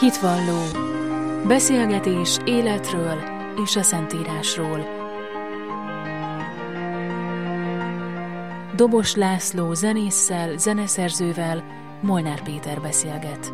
Hitvalló. Beszélgetés életről és a Szentírásról. Dobos László zenésszel, zeneszerzővel Molnár Péter beszélget.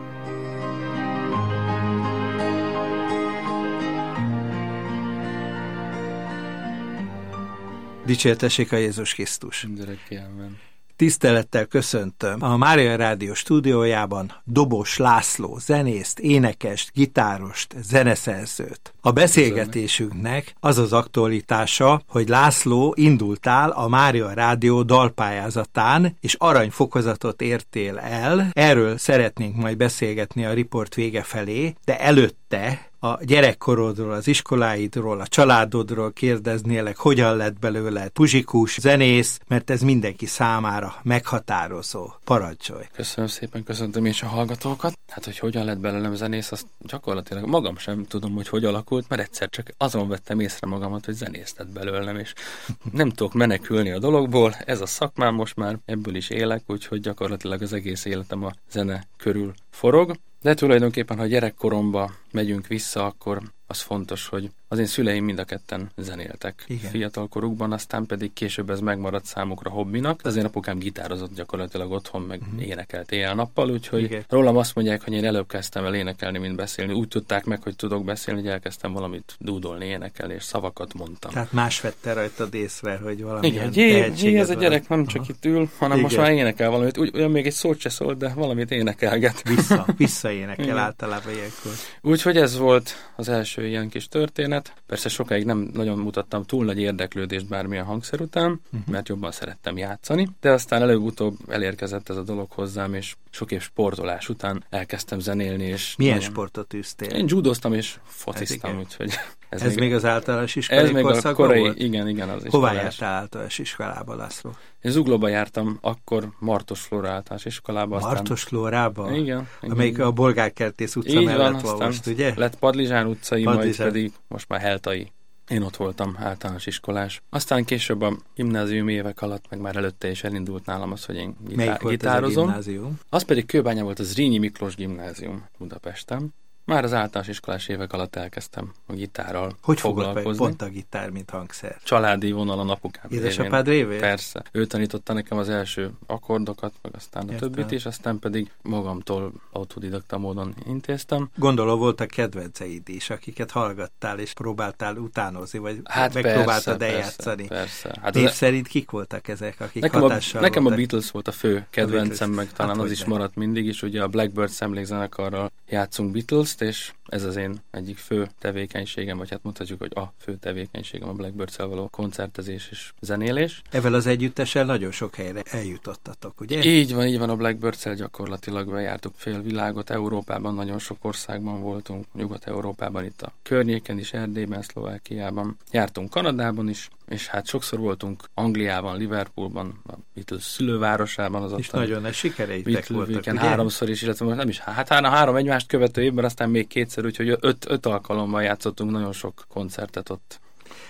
Dicsértessék a Jézus Krisztus! Mindörökké amen. Tisztelettel köszöntöm a Mária Rádió stúdiójában Dobos László zenészt, énekest, gitárost, zeneszerzőt. A beszélgetésünknek az az aktualitása, hogy László indultál a Mária Rádió dalpályázatán, és aranyfokozatot értél el. Erről szeretnénk majd beszélgetni a riport vége felé, de előtte a gyerekkorodról, az iskoláidról, a családodról kérdeznélek, hogyan lett belőle muzsikus, zenész, mert ez mindenki számára meghatározó. Parancsolj! Köszönöm szépen, köszöntöm és a hallgatókat. Hát, hogy hogyan lett belőlem zenész, azt gyakorlatilag magam sem tudom, hogy alakult, mert egyszer csak azon vettem észre magamat, hogy zenész lett belőlem, és nem tudok menekülni a dologból. Ez a szakmám, most már ebből is élek, úgyhogy gyakorlatilag az egész életem a zene körül forog. De tulajdonképpen, ha gyerekkoromba megyünk vissza, akkor az fontos, hogy az én szüleim mind a ketten zenéltek. Igen. Fiatalkorukban, aztán pedig később ez megmaradt számukra hobbinak. Az én apukám gitározott gyakorlatilag otthon, meg énekelt éjjel-nappal, úgyhogy igen. Rólam azt mondják, hogy én előbb kezdtem el énekelni, mint beszélni. Úgy tudták meg, hogy tudok beszélni, hogy elkezdtem valamit dúdolni, énekelni, és szavakat mondtam. Tehát más vette rajtad észre, hogy valamilyen tehetséged ez a gyerek nem csak itt ül, hanem igen. Most már énekel valamit. Ugyan még egy szót se szólt, de valamit énekelget. Visszaénekel általában ilyenkor. Úgyhogy ez volt az első ilyen kis történet. Persze sokáig nem nagyon mutattam túl nagy érdeklődést bármilyen hangszer után, mert jobban szerettem játszani, de aztán előbb-utóbb elérkezett ez a dolog hozzám, és sok év sportolás után elkezdtem zenélni. És milyen sportot űztél? Én judoztam és fociztam, úgyhogy... Ez még az általános iskolai korszakban volt? Igen, az is. Hová jártál általános iskolába, László? Én Zuglóba jártam, akkor Martos Flóra általános iskolába. Martos Flórába? Igen. Amelyik a Bolgárkertész utca mellett van most, ugye? Lett Padlizsán utcai, majd pedig most már Heltai. Én ott voltam általános iskolás. Aztán később a gimnázium évek alatt, meg már előtte is elindult nálam az, hogy én gitározom. Ez a gimnázium? Az pedig Kőbánya volt, az Zrínyi Miklós gimnázium Budapesten. Már az általános iskolás évek alatt elkezdtem a gitárral hogy foglalkozni. Hogy fogod pont a gitár, mint hangszer? Családi vonalon apukám. Édesapád révén? Persze. Ő tanította nekem az első akkordokat, meg aztán a többit is, aztán pedig magamtól autodidakta módon intéztem. Gondolom voltak kedvenceid is, akiket hallgattál és próbáltál utánozni, vagy megpróbáltad eljátszani. Persze. Hát név szerint kik voltak ezek, akik hatással nekem a Beatles volt a fő kedvencem, meg talán az is maradt mindig is. Ugye a Blackbird emlékzenekarral játszunk Beatles-t, és ez az én egyik fő tevékenységem, vagy hát mondhatjuk, hogy a fő tevékenységem a Blackbird-szel való koncertezés és zenélés. Ezzel az együttessel nagyon sok helyre eljutottatok, ugye? Így van, a Blackbird-szel gyakorlatilag bejártuk fél világot, Európában nagyon sok országban voltunk, Nyugat-Európában, itt a környéken is, Erdélyben, Szlovákiában, jártunk Kanadában is, és hát sokszor voltunk Angliában, Liverpoolban, a Beatles szülővárosában. Az és nagyon nagy sikereitek voltak, ugye? Háromszor is, illetve nem is, három egymást követő évben, aztán még kétszer, úgyhogy öt alkalommal játszottunk nagyon sok koncertet ott.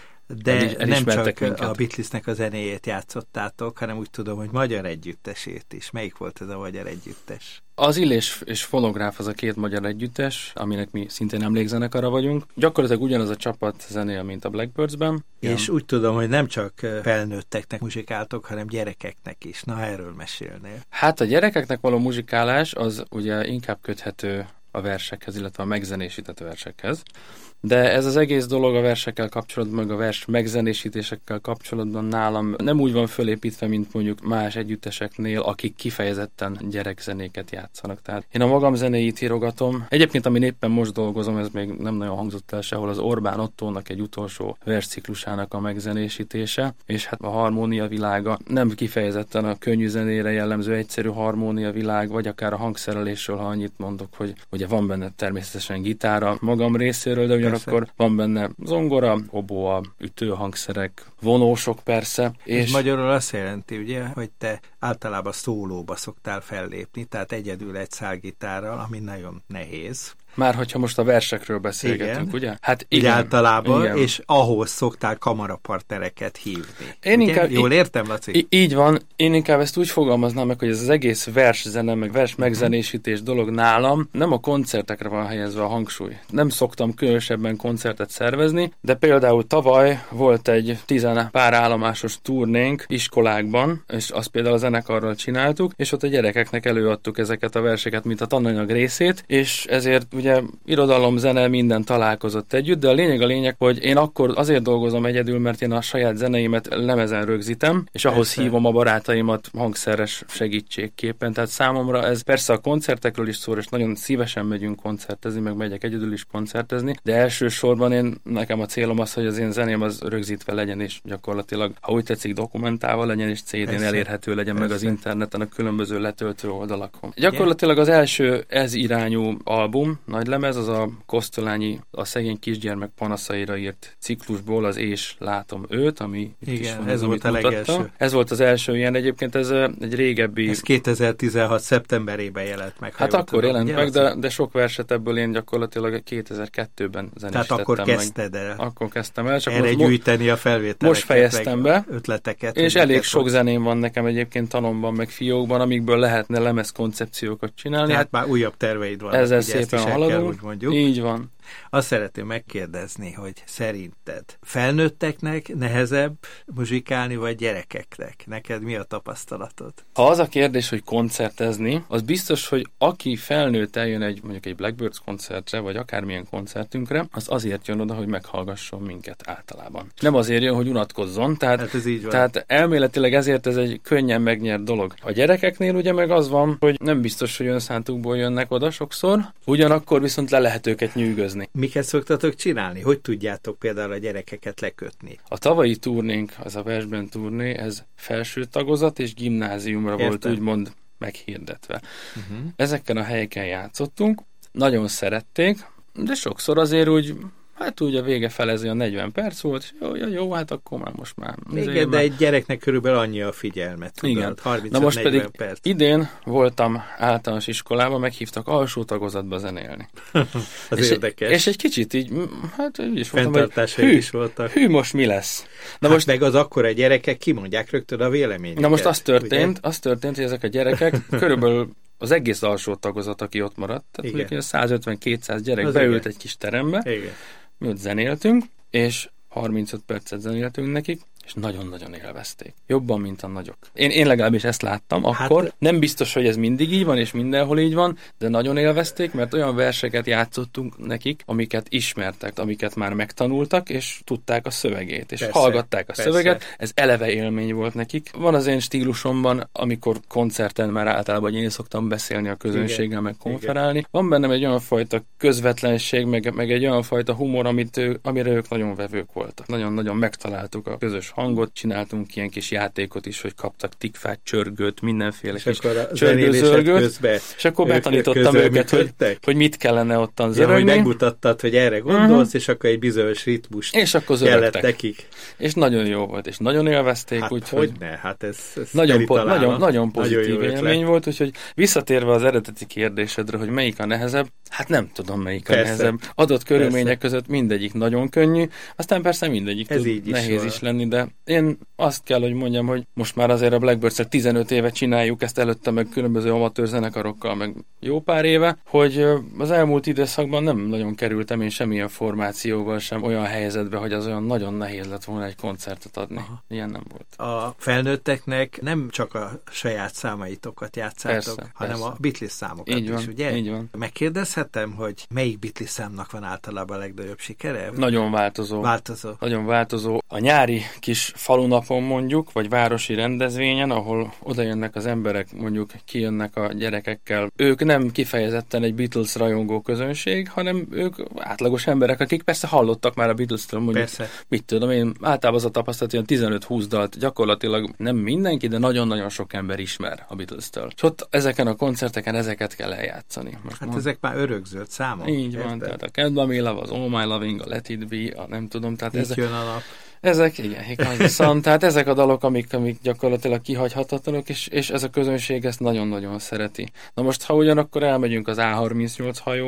De nem csak minket. A Beatlesnek a zenéjét játszottátok, hanem úgy tudom, hogy magyar együttesét is. Melyik volt ez a magyar együttes? Az Illés és Fonográf az a két magyar együttes, aminek mi szintén emlékzenekara vagyunk. Gyakorlatilag ugyanaz a csapat zenél, mint a Blackbirds-ben. És úgy tudom, hogy nem csak felnőtteknek muzsikáltok, hanem gyerekeknek is. Na, erről mesélnél. Hát a gyerekeknek való muzsikálás az ugye inkább köthető a versekhez, illetve a megzenésített versekhez. De ez az egész dolog a versekkel kapcsolatban, meg a vers megzenésítésekkel kapcsolatban nálam nem úgy van fölépítve, mint mondjuk más együtteseknél, akik kifejezetten gyerekzenéket játszanak. Tehát én a magam zenéit írogatom. Egyébként, amin éppen most dolgozom, ez még nem nagyon hangzott el sehol, az Orbán Ottónak egy utolsó versciklusának a megzenésítése, és hát a harmónia világa nem kifejezetten a könnyű zenére jellemző egyszerű harmónia világ, vagy akár a hangszerelésről, ha annyit mondok, hogy ugye van benne természetesen gitára magam részéről, de ugyanakkor van benne zongora, oboa, ütőhangszerek, vonósok persze. És magyarul azt jelenti, ugye, hogy te általában szólóba szoktál fellépni, tehát egyedül egy szálgitárral, ami nagyon nehéz. Már hogyha most a versekről beszélgetünk, igen. ugye? Hát igen. Általában, igen. És ahhoz szoktál kamarapartnereket hívni. Én inkább, jól értem, Laci? Így van. Én inkább ezt úgy fogalmaznám meg, hogy ez az egész verszene, meg vers megzenésítés dolog nálam nem a koncertekre van helyezve a hangsúly. Nem szoktam különösebben koncertet szervezni, de például tavaly volt egy 10 pár állomásos turnénk iskolákban, és azt például a zenekarral csináltuk, és ott a gyerekeknek előadtuk ezeket a verseket, mint a tananyag részét, és ezért ugye irodalom, zene, minden találkozott együtt, de a lényeg, hogy én akkor azért dolgozom egyedül, mert én a saját zeneimet lemezen rögzítem, és ahhoz hívom a barátaimat hangszeres segítségképpen. Tehát számomra ez persze a koncertekről is szól, és nagyon szívesen megyünk koncertezni, meg megyek egyedül is koncertezni, de elsősorban nekem a célom az, hogy az én zeném az rögzítve legyen, és gyakorlatilag, ha úgy tetszik, dokumentálva legyen, és CD-n elérhető legyen meg az interneten a különböző letöltő oldalakon. Gyakorlatilag az első ez irányú album, nagylemez, az a Kosztolányi A szegény kisgyermek panaszaira írt ciklusból az És látom őt, ami itt is van, ez volt a legelső. Ez volt az első ilyen, egyébként ez egy régebbi... Ez 2016. szeptemberében jelent meg. Hát akkor jelent meg, de sok verset ebből én gyakorlatilag 2002-ben zenésítettem. Tehát akkor kezdted el. Akkor kezdtem el. Csak erre gyűjteni a felvételeket. Most fejeztem be. Ötleteket. És elég sok zeném van nekem egyébként tanomban, meg fiókban, amikből lehetne lemezkoncepciókat csinálni. Tehát már újabb terveid vannak. Ezzel szépen haladunk. Így van. Azt szeretném megkérdezni, hogy szerinted felnőtteknek nehezebb muzsikálni, vagy gyerekeknek? Neked mi a tapasztalatod? Ha az a kérdés, hogy koncertezni, az biztos, hogy aki felnőtt eljön mondjuk egy Blackbirds koncertre, vagy akármilyen koncertünkre, az azért jön oda, hogy meghallgasson minket általában. Nem azért jön, hogy unatkozzon, tehát, ez így van. Tehát elméletileg ezért ez egy könnyen megnyert dolog. A gyerekeknél ugye meg az van, hogy nem biztos, hogy önszántukból jönnek oda sokszor, ugyanakkor viszont le lehet őket nyűgözni. Miket szoktatok csinálni? Hogy tudjátok például a gyerekeket lekötni? A tavalyi turnénk, az a versben turné, ez felső tagozat és gimnáziumra volt úgymond meghirdetve. Ezeken a helyeken játszottunk, nagyon szerették, de sokszor azért úgy a vége felezi a 40 perc volt, és jó, hát akkor már most már... Igen, de egy gyereknek körülbelül annyi a figyelmet, tudod, 35-40 Na most pedig perc. Idén voltam általános iskolában, meghívtak alsó tagozatba zenélni. Az érdekes. És egy kicsit így, úgy is voltam, is voltak. Hű, most mi lesz? Na most meg az akkora gyerekek kimondják rögtön a véleményüket. Na most az történt, hogy ezek a gyerekek körülbelül az egész alsó tagozat, aki ott maradt, tehát 150-200 gyerek az beült egy kis terembe, mi ott zenéltünk, és 35 percet zenéltünk nekik, és nagyon-nagyon élvezték. Jobban, mint a nagyok. Én legalábbis ezt láttam akkor. Nem biztos, hogy ez mindig így van, és mindenhol így van, de nagyon élvezték, mert olyan verseket játszottunk nekik, amiket ismertek, amiket már megtanultak, és tudták a szövegét, és hallgatták a szöveget. Ez eleve élmény volt nekik. Van az én stílusomban, amikor koncerten már általában én szoktam beszélni a közönséggel, meg konferálni. Van bennem egy olyan fajta közvetlenség, meg egy olyan fajta humor, amire ők nagyon vevők voltak. Nagyon-nagyon megtaláltuk a közös hangot, csináltunk ilyen kis játékot is, hogy kaptak tikfát, csörgőt, mindenféle kis csörgőzörgőt, és akkor betanítottam őket, hogy mit kellene ottan zörögni. Hogy megmutattad, hogy erre gondolsz, és akkor egy bizonyos ritmust és akkor kellett nekik. És nagyon jó volt, és nagyon élvezték. Hát úgyhogy ez nagyon pozitív élmény volt, úgyhogy visszatérve az eredeti kérdésedre, hogy melyik a nehezebb, hát nem tudom, melyik a nehezebb. Adott körülmények között mindegyik nagyon könnyű, aztán persze mindegyik tud nehéz is lenni, de én azt kell, hogy mondjam, hogy most már azért a Blackbirds-et 15 éve csináljuk ezt előtte, meg különböző amatőr zenekarokkal, meg jó pár éve, hogy az elmúlt időszakban nem nagyon kerültem én semmilyen formációval sem olyan helyzetbe, hogy az olyan nagyon nehéz lett volna egy koncertet adni. Ilyen nem volt. A felnőtteknek nem csak a saját számaitokat játszátok, hanem a Beatles számokat így van, is, ugye? Így van. Megkérdezhetem, hogy melyik Beatles számnak van általában a legnagyobb sikere? Nagyon változó. Nagyon változó. A nyári kis falunapon mondjuk, vagy városi rendezvényen, ahol oda jönnek az emberek, mondjuk kijönnek a gyerekekkel. Ők nem kifejezetten egy Beatles rajongó közönség, hanem ők átlagos emberek, akik persze hallottak már a Beatles-től, mondjuk, mit tudom én, általában az a tapasztalat, hogy 15-20 dalt gyakorlatilag nem mindenki, de nagyon-nagyon sok ember ismer a Beatles-től. És ott ezeken a koncerteken ezeket kell eljátszani. Ezek már örökzött számok. Így van, tehát a Can't Buy Me Love, az Oh My Loving, a Let It Be, a nem tudom, tehát ezek... jön a nap. Ezek, igen, tehát ezek a dalok, amik gyakorlatilag kihagyhatatlanok, és ez a közönség ezt nagyon-nagyon szereti. Na most, ha ugyanakkor elmegyünk az A38 hajóra,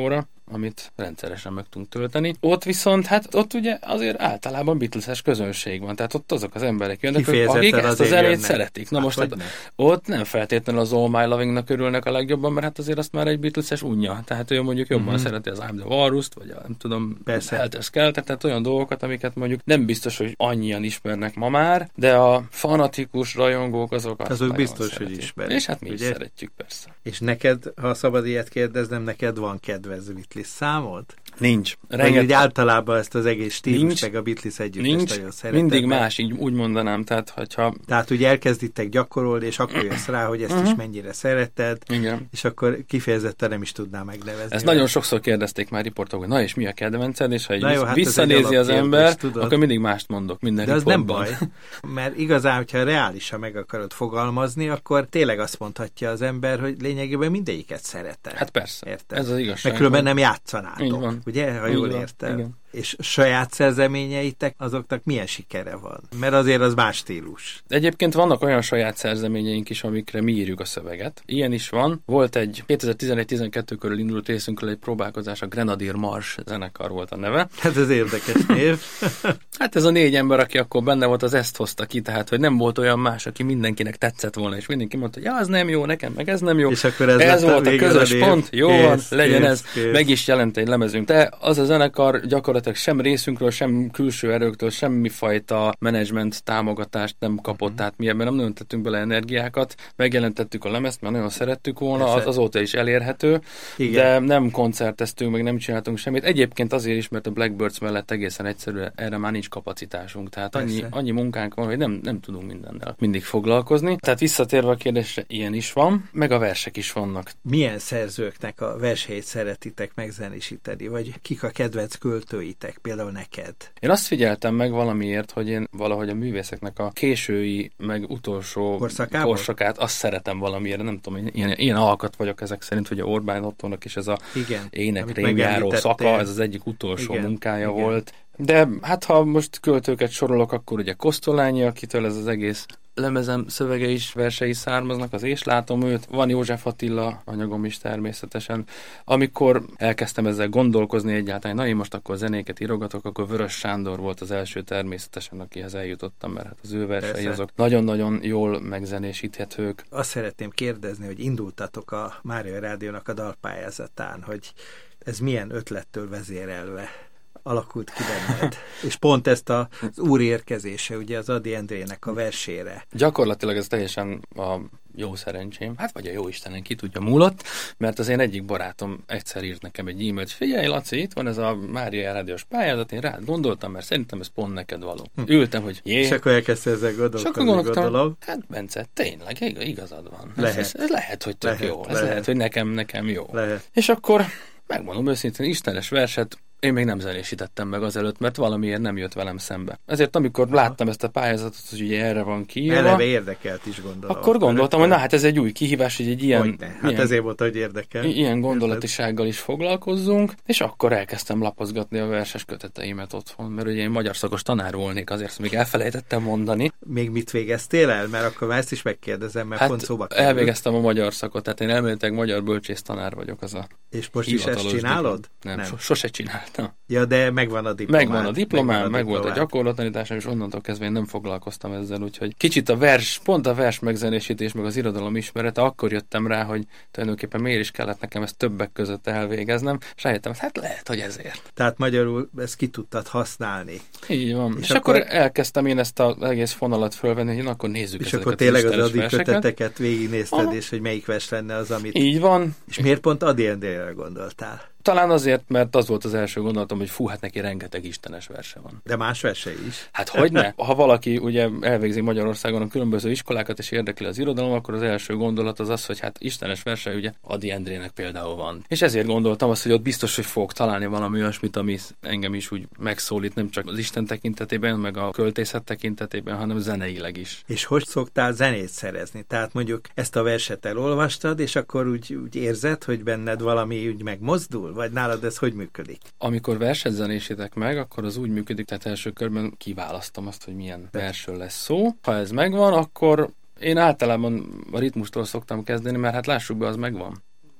amit rendszeresen meg tudunk tölteni. Ott viszont, hát ott ugye azért általában Beatles-es közönség van, tehát ott azok az emberek jönnek, akik ezt a zenét szeretik. Na most ott nem feltétlenül az All My Loving-nak örülnek a legjobban, mert hát azért azt már egy Beatles-es unja. Tehát ő mondjuk jobban szereti az I'm the Walrus-t, vagy a, nem tudom, Helter Skelter, tehát olyan dolgokat, amiket mondjuk nem biztos, hogy annyian ismernek ma már, de a fanatikus rajongók azok biztos, szeretik. Hogy ismerik. És hát mi is szeretjük, persze. És neked, ha szabad ilyet kérdeznem, neked van kedvező Beatles számod? Nincs. Úgy általában ezt az egész stílus, meg a Beatles együttest nagyon szeretem. Mindig más, így úgy mondanám. Tehát úgy elkezditek gyakorolni, és akkor jössz rá, hogy ezt is mennyire szeretted, igen. És akkor kifejezetten nem is tudnám megnevezni. Ezt nagyon sokszor kérdezték már riportok, hogy na és mi a kedvenced, és ha visszanézi az ember, akkor mindig mást mondok minden de riportban. Az nem baj, mert igazán, hogyha reálisan meg akarod fogalmazni, akkor tényleg azt mondhatja az ember, hogy lényegében mindegyiket szereted. Hát persze, érted? Ez az igazság. Meg különben nem játszanátok, van. ugye, ha jól értem. Igen. És saját szerzeményeitek, azoknak milyen sikere van? Mert azért az más stílus. Egyébként vannak olyan saját szerzeményeink is, amikre mi írjuk a szöveget. Ilyen is van. Volt egy 2011-12 körül indult részünkről egy próbálkozás, a Grenadier March zenekar volt a neve. Hát ez érdekes név. Hát ez a 4 ember, aki akkor benne volt, az ezt hozta ki, tehát hogy nem volt olyan más, aki mindenkinek tetszett volna, és mindenki mondta, hogy ja, az nem jó, nekem meg ez nem jó. És akkor ez volt a közös pont, jó van, legyen ez, kész. meg is jelent egy lemezünk. De az a zenekar gyakorlatilag sem részünkről, sem külső erőktől, semmifajta menedzsment támogatást nem kapott, tehát mi ebben nem nagyon tettünk bele energiákat, megjelentettük a lemezt, mert nagyon szerettük volna, az azóta is elérhető, de nem koncerteztünk, meg nem csináltunk semmit. Egyébként azért is, mert a Blackbirds mellett egészen egyszerűen erre már nincs kapacitásunk, tehát annyi munkánk van, hogy nem tudunk mindennel mindig foglalkozni. Tehát visszatérve a kérdésre, ilyen is van, meg a versek is vannak. Milyen szerzőknek a verseit szeretitek megzenésíteni, vagy kik a kedvenc költőitek, például neked? Én azt figyeltem meg valamiért, hogy én valahogy a művészeknek a késői, meg utolsó korszakát azt szeretem valamiért, nem tudom, ilyen alkat vagyok ezek szerint, hogy a Orbán Ottónak is ez a énekrémjáró szaka, ez az egyik utolsó munkája volt. De hát ha most költőket sorolok, akkor ugye Kosztolányi, akitől ez az egész lemezem szövege is, versei származnak, az És látom őt, van József Attila anyagom is természetesen. Amikor elkezdtem ezzel gondolkozni egyáltalán, na én most akkor zenéket írogatok, akkor Vörös Sándor volt az első természetesen, akihez eljutottam, mert hát az ő versei azok nagyon-nagyon jól megzenésíthetők. Azt szeretném kérdezni, hogy indultatok a Mária Rádiónak a dalpályázatán, hogy ez milyen ötlettől vezérelve alakult ki benned. És pont ezt az úr érkezése, ugye az Ady Endrének a versére. Gyakorlatilag ez teljesen a jó szerencsém, hát vagy a jó Istenen ki tudja múlott, mert az én egyik barátom egyszer írt nekem egy e-mailt, figyelj Laci, itt van ez a Mária Rádiós pályázat, én rád gondoltam, mert szerintem ez pont neked való. Ültem, hogy és akkor elkezdte ezzel gondolkodni, hát Bence, tényleg, igazad van. Lehet. Ez lehet, hogy tök jó. Ez lehet, hogy nekem jó. Lehet. És akkor megmondom őszintén, istenes verset én még nem zenésítettem meg azelőtt, mert valamiért nem jött velem szembe. Ezért amikor láttam ezt a pályázatot, hogy ugye erre van kiírva, eleve érdekelt is gondolom. Akkor gondoltam, hogy na hát ez egy új kihívás, hogy egy ilyen... Hát ezért volt, hogy érdekel. Ilyen gondolatisággal is foglalkozzunk, és akkor elkezdtem lapozgatni a verses köteteimet otthon, mert ugye én magyar szakos tanár volnék, azért még elfelejtettem mondani. Még mit végeztél el? Mert akkor már ezt is megkérdezem, mert pont szóba kerül. Elvégeztem a magyar szakot, tehát én elméletileg magyar bölcsész tanár vagyok, az a és most is ezt csinálod? Nem. Sose csináltam. Ja, de megvan a diplomám. Megvan a diplomám, meg volt a gyakorlattanításom, és onnantól kezdve én nem foglalkoztam ezzel, úgyhogy kicsit pont a vers megzenésítés, meg az irodalom ismerete, akkor jöttem rá, hogy tulajdonképpen miért is kellett nekem ezt többek között elvégeznem, és rájöttem, hát lehet, hogy ezért. Tehát magyarul ezt ki tudtad használni. Így van. És akkor elkezdtem én ezt az egész fonalat fölvenni, hogy akkor nézzük és akkor tényleg az Ady köteteket végignézted, és hogy melyik vers lenne az, amit... Így van. És miért pont Ady Endrére gondoltál? Talán azért, mert az volt az első gondolatom, hogy fú, hát neki rengeteg istenes verse van. De más versei is. Hát hogyne? Ha valaki ugye elvégzi Magyarországon a különböző iskolákat és érdekli az irodalom, akkor az első gondolat az, hogy hát istenes verse ugye Ady Endrének például van. És ezért gondoltam azt, hogy ott biztos, hogy fogok találni valami olyasmit, ami engem is úgy megszólít, nem csak az Isten tekintetében, meg a költészet tekintetében, hanem zeneileg is. És hogy szoktál zenét szerezni? Tehát mondjuk ezt a verset elolvastad, és akkor úgy érzed, hogy benned valami úgy megmozdul? Vagy nálad ez hogy működik? Amikor verset zenésítek meg, akkor az úgy működik, tehát első körben kiválasztom azt, hogy milyen versről lesz szó. Ha ez megvan, akkor én általában a ritmustól szoktam kezdeni, mert hát lássuk be, az megvan.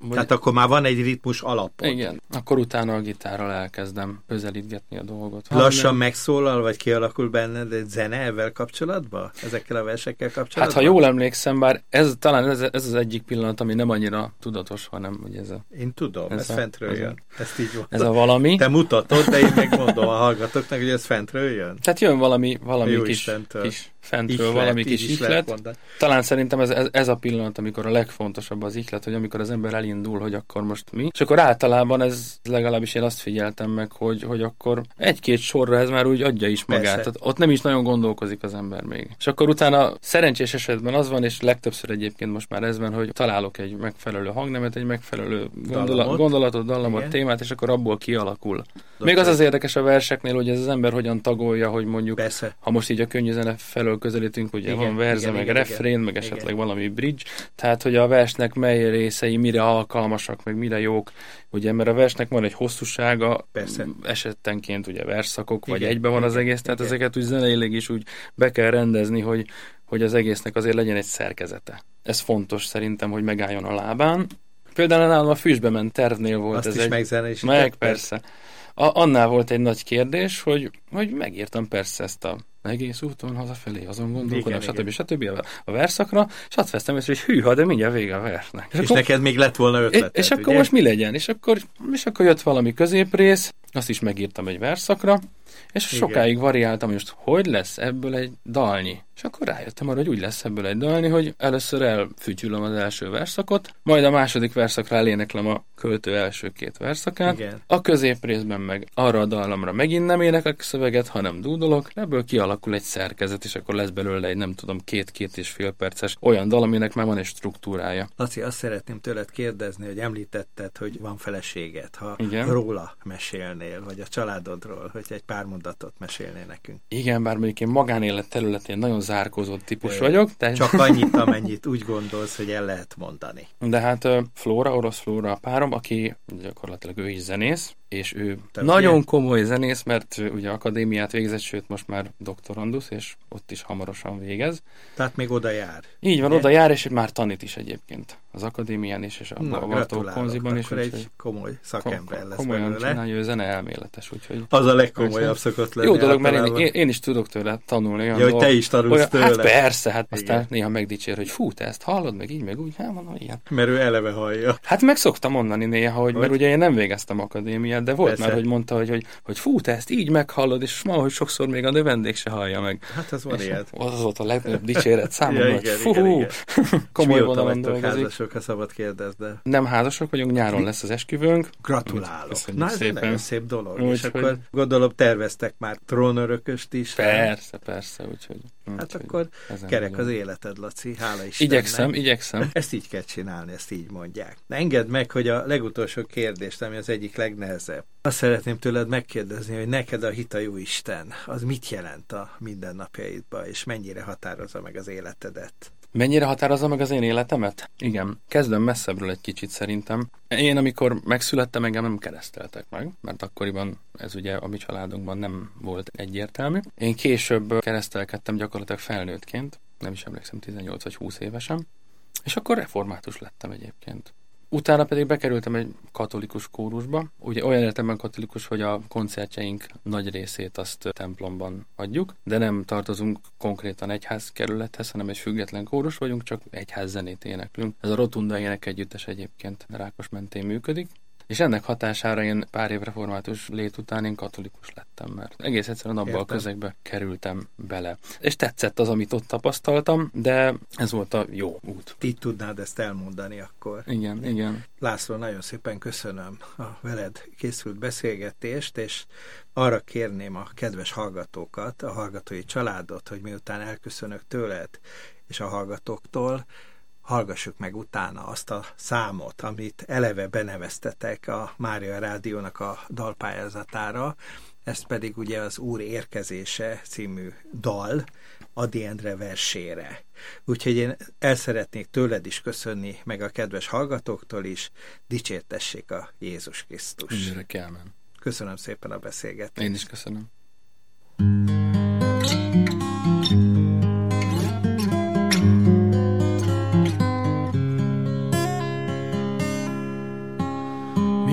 Tehát akkor már van egy ritmus alapot. Igen. Akkor utána a gitárral elkezdem közelítgetni a dolgot. Lassan megszólal, vagy kialakul benned egy zene ezzel kapcsolatban? Ezekkel a versekkel kapcsolatban? Hát ha jól emlékszem, bár talán ez az egyik pillanat, ami nem annyira tudatos, hanem hogy ez a... Én tudom, ez fentről jön. Ezt így mondom. Ez a valami. Te mutatod, de én megmondom a hallgatóknak, hogy ez fentről jön. Tehát jön valami kis fentről, ihlet, valami kis ihlet. Talán szerintem ez a pillanat, amikor a legfontosabb az ihlet, hogy amikor az ember elindul, hogy akkor most mi. És akkor általában ez legalábbis én azt figyeltem meg, hogy akkor egy-két sorra ez már úgy adja is magát. Tehát ott nem is nagyon gondolkozik az ember még. És akkor utána szerencsés esetben az van, és legtöbbször egyébként most már ez van, hogy találok egy megfelelő hangnemet, egy megfelelő gondolatot, dallamot, témát, és akkor abból kialakul. Még az érdekes a verseknél, hogy ez az ember hogyan tagolja, hogy mondjuk, ha most így a könnyű zene felől közelítünk, ugye van verze, meg refrén, meg esetleg valami bridge, tehát hogy a versnek mely részei mire alkalmasak, meg mire jók, ugye, mert a versnek van egy hosszúsága, esetenként ugye versszakok, vagy egybe van az egész, tehát ezeket úgy zeneileg is úgy be kell rendezni, hogy az egésznek azért legyen egy szerkezete. Ez fontos szerintem, hogy megálljon a lábán. Például nálam a Füstbe ment tervnél volt azt ez is megzenésített? Meg persze. Annál volt egy nagy kérdés, hogy megírtam persze ezt a egész úton hazafelé, azon gondolkodom, stb. A verszakra, és azt vesztem észre, hogy hűha, de mindjárt vége a versnek. És akkor, neked még lett volna ötleted, és akkor most mi legyen? És akkor jött valami középrész, azt is megírtam egy verszakra, és sokáig variáltam, hogy most hogy lesz ebből egy dalnyi. És akkor rájöttem arra, hogy úgy lesz ebből egy dalnyi, hogy először elfütyülöm az első verszakot, majd a második verszakra eléneklem a költő első két verszakát, a középrészben meg arra a dallamra megint nem éneklek szöveget, hanem dúdolok, ebből kialakul egy szerkezet, és akkor lesz belőle egy nem tudom 2-2,5 perces olyan dal, aminek már van egy struktúrája. Laci, azt szeretném tőled kérdezni, hogy említetted, hogy van feleséged, ha róla mesélnél, vagy a családodról, hogy egy pár mondatot mesélnél nekünk. Igen, bár mondjuk én magánélet területén nagyon zárkózott típus vagyok. Csak annyit, amennyit úgy gondolsz, hogy el lehet mondani. De hát Flóra, orosz Flóra a párom, aki gyakorlatilag ő is zenész, és ő nagyon komoly zenész, mert ugye akadémiát végzett, sőt most már doktorandusz, és ott is hamarosan végez. Tehát még oda jár. Így van, oda jár, és már tanít is egyébként. Az akadémián is, és a Bartók Konziban is. Akkor egy komoly szakember lesz komolyan belőle. Csinálja, ő zene elméletes, úgyhogy... Az a legkomolyabb szokott lenni. Jó dolog, mert én is tudok tőle tanulni. Hogy te is tanulsz tőle. Hát persze, hát aztán néha megdicsér, hogy fú, te ezt hallod, meg így, meg úgy, hát mondom, ilyen. Mert ő eleve hallja. Hát meg szoktam mondani néha, hogy mert ugye én nem végeztem akadémiát, de volt már, hogy mondta, hogy fú, te ezt így meghallod, és valahogy sokszor még a növendék se hallja meg. Hát az van ilyet. Az volt a legnagyobb dicséret számomra, hogy fú, komoly vonalon dolgozik. Házasok, ha szabad kérdezd, nem házasok vagyunk, nyáron lesz az esküvőnk. Gratulálok. Na, ez egy nagyon szép dolog. És akkor gondolom terveztek már trónörököst is. Persze, úgyhogy. Hát akkor kerek az életed, Laci, hála Istennek. Igyekszem. Ezt így kell csinálni, ezt így mondják. Na, engedd meg, hogy a legutolsó kérdést, ami az egyik legnehezebb. Azt szeretném tőled megkérdezni, hogy neked a hit a Jóisten, az mit jelent a mindennapjaidban, és mennyire határozza meg az életedet? Mennyire határozza meg az én életemet? Igen. Kezdem messzebbről egy kicsit szerintem. Én, amikor megszülettem, engem nem kereszteltek meg, mert akkoriban ez ugye a mi családunkban nem volt egyértelmű. Én később keresztelkedtem gyakorlatilag felnőttként, nem is emlékszem, 18 vagy 20 évesen, és akkor református lettem egyébként. Utána pedig bekerültem egy katolikus kórusba. Ugye olyan értelemben katolikus, hogy a koncertjeink nagy részét azt templomban adjuk, de nem tartozunk konkrétan egyházkerülethez, hanem egy független kórus vagyunk, csak egyház zenét éneklünk. Ez a Rotunda énekegyüttes egyébként Rákosmentén működik. És ennek hatására én pár év református lét után én katolikus lettem, mert egész egyszerűen abba a közegbe kerültem bele. És tetszett az, amit ott tapasztaltam, de ez volt a jó út. Így tudnád ezt elmondani akkor. Igen. László, nagyon szépen köszönöm a veled készült beszélgetést, és arra kérném a kedves hallgatókat, a hallgatói családot, hogy miután elköszönök tőled és a hallgatóktól, hallgassuk meg utána azt a számot, amit eleve beneveztetek a Mária Rádiónak a dalpályázatára, ezt pedig ugye az Úr érkezése című dal Ady Endre versére. Úgyhogy én el szeretnék tőled is köszönni, meg a kedves hallgatóktól is, dicsértessék a Jézus Krisztus. Köszönöm szépen a beszélgetést. Én is köszönöm.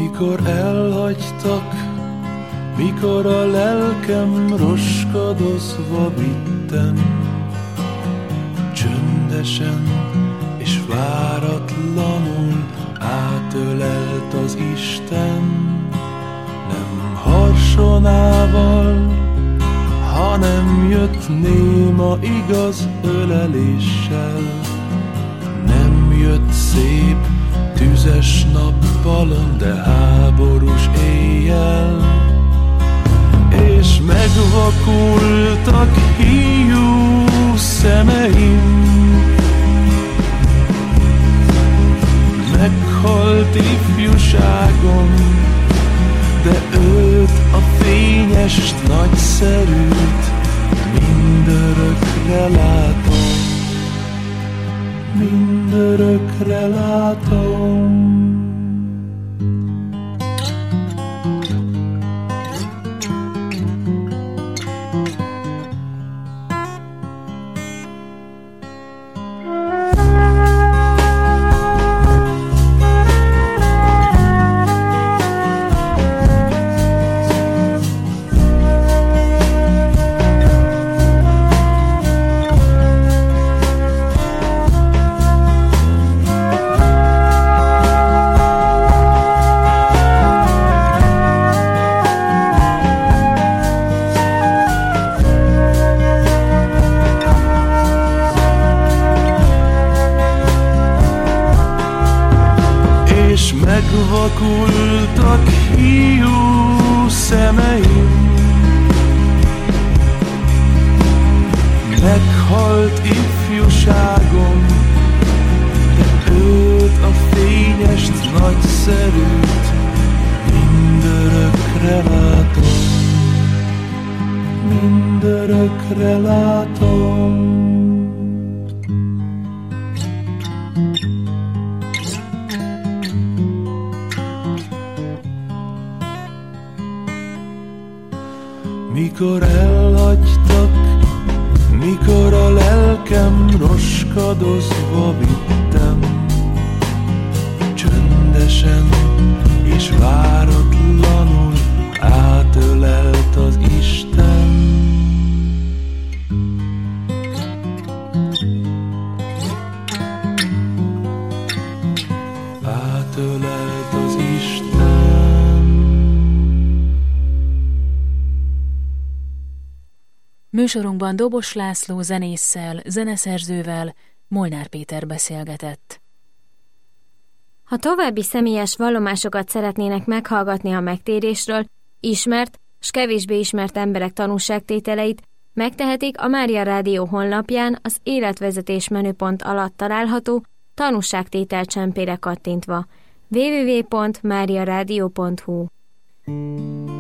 Mikor elhagytak, mikor a lelkem roskadozva vittem, csöndesen és váratlanul átölelt az Isten. Nem harsonával, hanem jött néma igaz öleléssel. Nem jött szép, tüzes nappalon, de háborús éjjel. És megvakultak híjú szemeim, meghalt ifjúságom, de őt, a fényest, nagyszerűt mindörökre látom, mindörökre látom. Megvakultak hiú szemeim, meghalt ifjúságom, de őt, a fényest, nagyszerűt mindörökre látom, mindörökre látom. Mikor elhagytak, mikor a lelkem roskadozva vittem, csöndesen és váratlanul átölelt az Isten. Átölelt az Isten. Műsorunkban Dobos László zenésszel, zeneszerzővel Molnár Péter beszélgetett. Ha további személyes vallomásokat szeretnének meghallgatni a megtérésről, ismert s kevésbé ismert emberek tanúságtételeit, megtehetik a Mária Rádió honlapján az életvezetés menüpont alatt található tanúságtétel csempére kattintva www.mariaradio.hu.